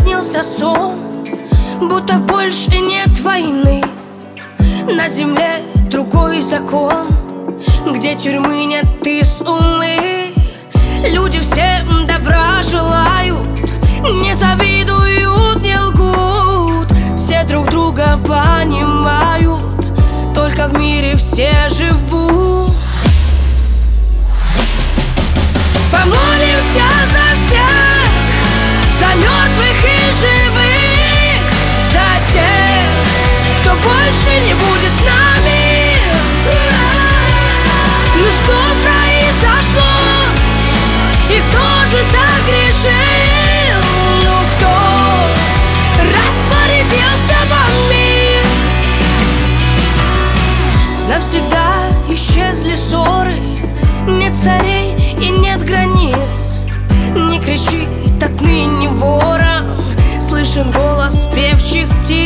снился сон, будто больше нет войны. На земле другой закон, где тюрьмы нет и суммы. Люди всем добра желают, не завидуют, не лгут. Все друг друга понимают, только в мире все живут. Помолимся за всех, за мертвых и живых, за тех, кто больше не будет с нами. Ну что произошло? И кто же так решил? Ну кто распорядился во мир? Навсегда исчезли ссоры, нет царей и нет границ. Не кричит отныне ворон, слышен голос певчих птиц.